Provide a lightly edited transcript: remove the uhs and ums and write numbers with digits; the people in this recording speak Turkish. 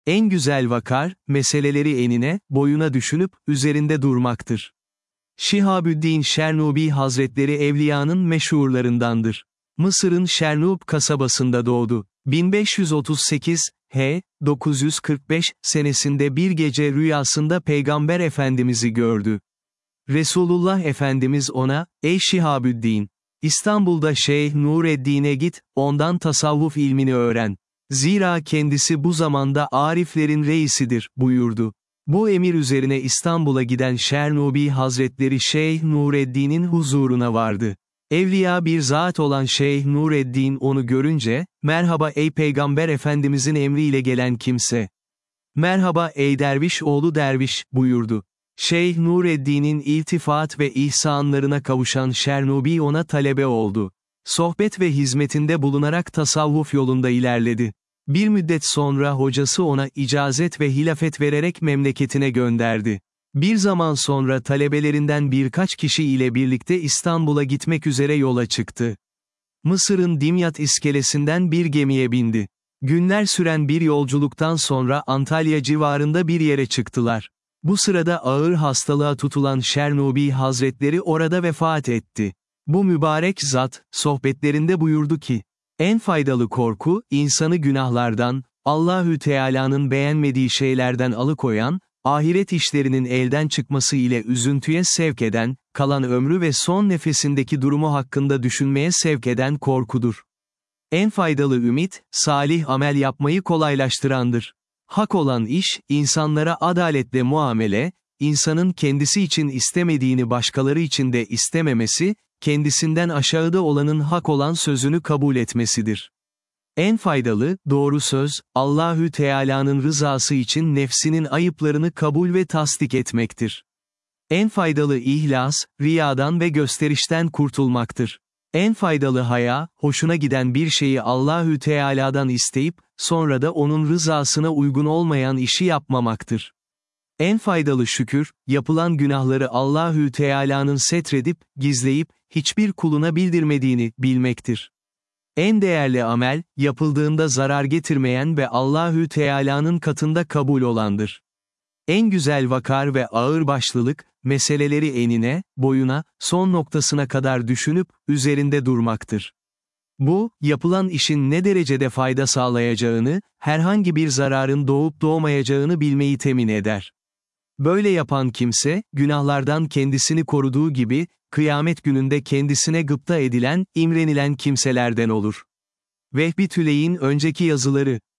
En güzel vakar, meseleleri enine, boyuna düşünüp, üzerinde durmaktır. Şihabüddin Şernubi Hazretleri evliyanın meşhurlarındandır. Mısır'ın Şernub kasabasında doğdu. 1538, 945 senesinde bir gece rüyasında Peygamber Efendimiz'i gördü. Resulullah Efendimiz ona, "Ey Şihabüddin, İstanbul'da Şeyh Nureddin'e git, ondan tasavvuf ilmini öğren. Zira kendisi bu zamanda ariflerin reisidir," buyurdu. Bu emir üzerine İstanbul'a giden Şernubi Hazretleri Şeyh Nureddin'in huzuruna vardı. Evliya bir zat olan Şeyh Nureddin onu görünce, "Merhaba ey Peygamber Efendimizin emriyle gelen kimse. Merhaba ey derviş oğlu derviş," buyurdu. Şeyh Nureddin'in iltifat ve ihsanlarına kavuşan Şernubi ona talebe oldu. Sohbet ve hizmetinde bulunarak tasavvuf yolunda ilerledi. Bir müddet sonra hocası ona icazet ve hilafet vererek memleketine gönderdi. Bir zaman sonra talebelerinden birkaç kişi ile birlikte İstanbul'a gitmek üzere yola çıktı. Mısır'ın Dimyat iskelesinden bir gemiye bindi. Günler süren bir yolculuktan sonra Antalya civarında bir yere çıktılar. Bu sırada ağır hastalığa tutulan Şernubi Hazretleri orada vefat etti. Bu mübarek zat, sohbetlerinde buyurdu ki, "En faydalı korku, insanı günahlardan, Allahü Teala'nın beğenmediği şeylerden alıkoyan, ahiret işlerinin elden çıkması ile üzüntüye sevk eden, kalan ömrü ve son nefesindeki durumu hakkında düşünmeye sevk eden korkudur. En faydalı ümit, salih amel yapmayı kolaylaştırandır. Hak olan iş, insanlara adaletle muamele, insanın kendisi için istemediğini başkaları için de istememesi, kendisinden aşağıda olanın hak olan sözünü kabul etmesidir. En faydalı, doğru söz, Allahü Teala'nın rızası için nefsinin ayıplarını kabul ve tasdik etmektir. En faydalı ihlas, riyadan ve gösterişten kurtulmaktır. En faydalı haya, hoşuna giden bir şeyi Allahü Teala'dan isteyip, sonra da onun rızasına uygun olmayan işi yapmamaktır. En faydalı şükür, yapılan günahları Allahü Teala'nın setredip, gizleyip, hiçbir kuluna bildirmediğini bilmektir. En değerli amel, yapıldığında zarar getirmeyen ve Allahü Teala'nın katında kabul olandır. En güzel vakar ve ağırbaşlılık, meseleleri enine, boyuna, son noktasına kadar düşünüp, üzerinde durmaktır. Bu, yapılan işin ne derecede fayda sağlayacağını, herhangi bir zararın doğup doğmayacağını bilmeyi temin eder. Böyle yapan kimse, günahlardan kendisini koruduğu gibi, kıyamet gününde kendisine gıpta edilen, imrenilen kimselerden olur. Vehbi Tüley'in önceki yazıları